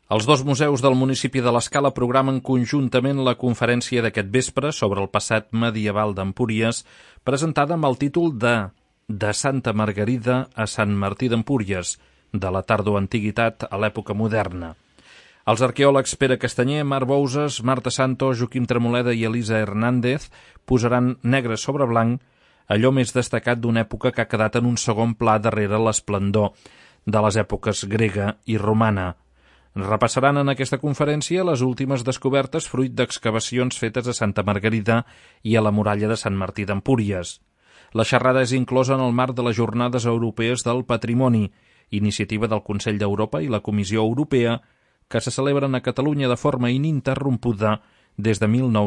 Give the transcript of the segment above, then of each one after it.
Els dos museus del municipi de l'Escala programen conjuntament la conferència d'aquest vespre sobre el passat medieval d'Empúries, presentada amb el títol de Santa Margarida a Sant Martí d'Empúries, de la tardoantiguitat a l'època moderna. Els arqueòlegs Pere Castanyer, Marc Bouses, Marta Santos, Joaquim Tremoleda i Elisa Hernández posaran negre sobre blanc allò més destacat d'una època que ha quedat en un segon pla darrere l'esplendor de les èpoques grega i romana. Repassaran en aquesta conferència les últimes descobertes fruit d'excavacions fetes a Santa Margarida i a la muralla de Sant Martí d'Empúries. La xerrada és inclosa en el marc de les Jornades Europees del Patrimoni, iniciativa del Consell d'Europa i la Comissió Europea, que se celebren a Catalunya de forma ininterrompuda des de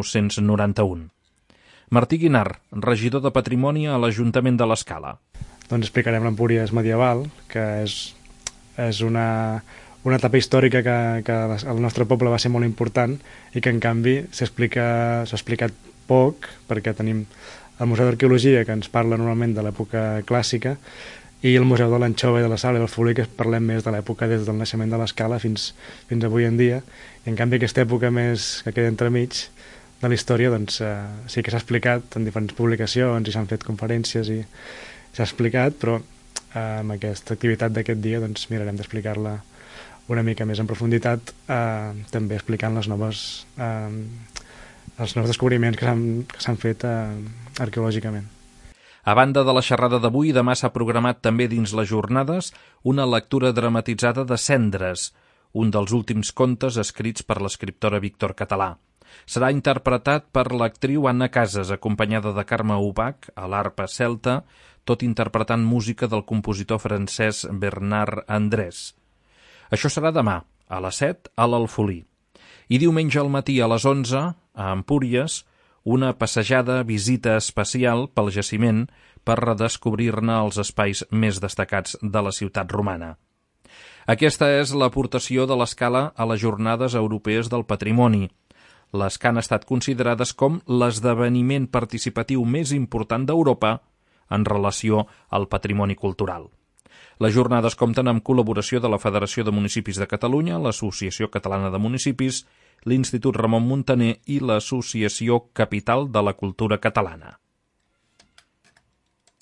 1991. Martí Guinart, regidor de Patrimoni a l'Ajuntament de l'Escala. Doncs explicarem l'Empúries medieval, que és una etapa històrica que el nostre poble va ser molt important i que en canvi s'ha explicat poc, perquè tenim el Museu d'Arqueologia, que ens parla normalment de l'època clàssica, i el Museu de l'Anxova i de la Sal i del Folí, que parlem més de l'època des del naixement de l'Escala fins avui en dia. I en canvi aquesta època més que queda entremig de la història doncs, sí que s'ha explicat en diferents publicacions i s'han fet conferències i s'ha explicat, però amb aquesta activitat d'aquest dia doncs, mirarem d'explicar-la una mica més en profunditat, també explicant els nous descobriments que s'han fet arqueològicament. A banda de la xerrada d'avui, demà s'ha programat també dins les jornades una lectura dramatitzada de Cendres, un dels últims contes escrits per l'escriptora Víctor Català. Serà interpretat per l'actriu Anna Casas, acompanyada de Carme Ubach a l'arpa celta, tot interpretant música del compositor francès Bernard Andrés. Això serà demà, a les 7, a l'Alfolí. I diumenge al matí a les 11, a Empúries, una passejada, visita especial pel jaciment per redescobrir-ne els espais més destacats de la ciutat romana. Aquesta és l'aportació de l'Escala a les Jornades Europees del Patrimoni, les que han estat considerades com l'esdeveniment participatiu més important d'Europa en relació al patrimoni cultural. Les jornades compten amb col·laboració de la Federació de Municipis de Catalunya, l'Associació Catalana de Municipis, l'Institut Ramon Muntaner i l'Associació Capital de la Cultura Catalana.